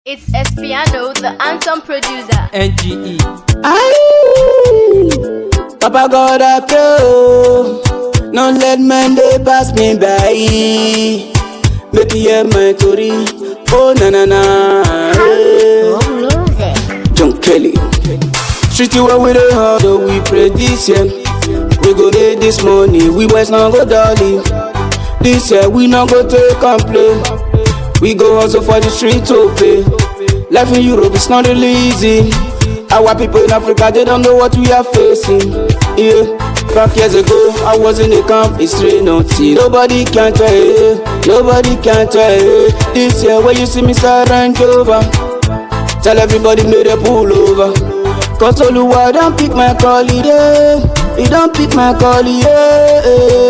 It's Espiano, the anthem producer. NGE. Aye, Papa God I pray, oh, no let man they pass me by. Make you hear my story, oh na na na. John Kelly, street you with the heart, oh we pray this year. We go there this morning, we boys not go dolly. This year we not go take complain. We go hustle for the street to pay. Life in Europe is not really easy. Our people in Africa, they don't know what we are facing. Yeah, back years ago, I was in a camp, it's 3 naughty. Nobody can tell you, nobody can tell you. This year when you see me start Range Rover, tell everybody may they pull over. Cause Oluwa don't pick my call, yeah. He don't pick my call, yeah.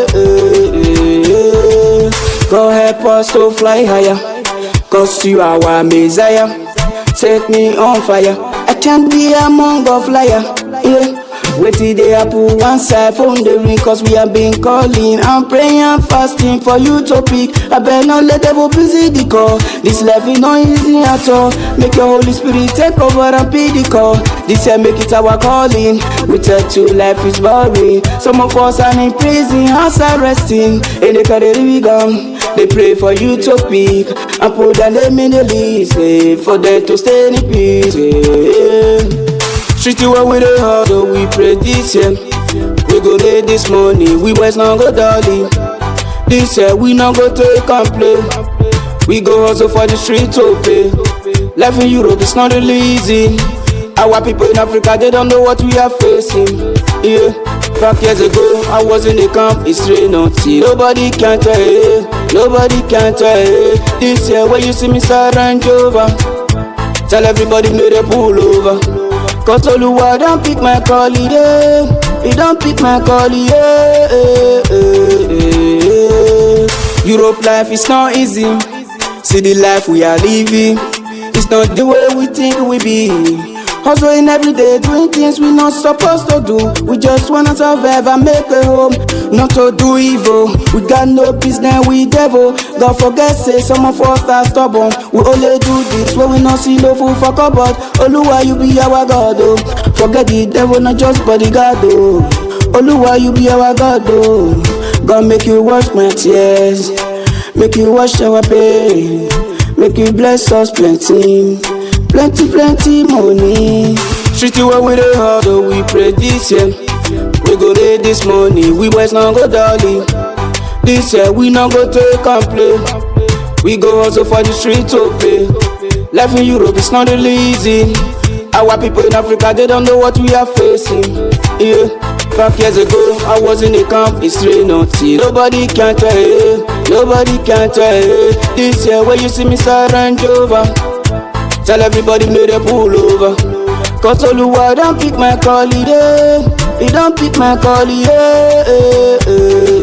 Go help us to fly higher, cause you are our Messiah. Set me on fire, I can't be among the flyer, yeah. Wait till they apple one side phone the ring, cause we have been calling. I'm praying and fasting for you to pick. I better not let devil busy the call. This life is not easy at all. Make your Holy Spirit take over and be the call. This year make it our calling. We tell you life is boring. Some of us are in prison, house arresting. And they carry we gone. They pray for you to pick and put their name in the list, for them to stay in peace. Street you with the heart, oh we pray this year. We go there this morning, we boys not go dolly. This year we not go take complain. We go hustle for the street to pay. Life in Europe is not really easy. Our people in Africa, they don't know what we are facing. Yeah, back years ago, I was in the camp, it's 3 naughty. Nobody can tell you, nobody can tell you. This year when you see me start Range Rover, tell everybody may they pull over. Cause Oluwa don't pick my call, yeah. He don't pick my call, yeah. Europe life is not easy. See the life we are living, it's not the way we think we be. Hustling every day, doing things we not supposed to do. We just wanna survive and make a home, not to do evil. We got no business with devil. God forget say some of us are stubborn. We only do this when we not see no food for cupboard. Oluwa you be our God, oh. Forget the devil, not just bodyguard, oh. Oluwa you be our God, oh. God make you wash my tears, make you wash our pain, make you bless us plenty. Plenty money. Street you with the heart, oh we pray this year. We go there this morning, we boys not go dolly. This year we not go take complain. We go hustle for the street to pay. Life in Europe is not really easy. Our people in Africa, they don't know what we are facing. Yeah, back years ago, I was in the camp, it's 3 naughty. Nobody can tell you, nobody can tell you. This year when you see me start Range Rover, tell everybody may they pull over. Cause Oluwa don't pick my call, yeah. He don't pick my call, yeah.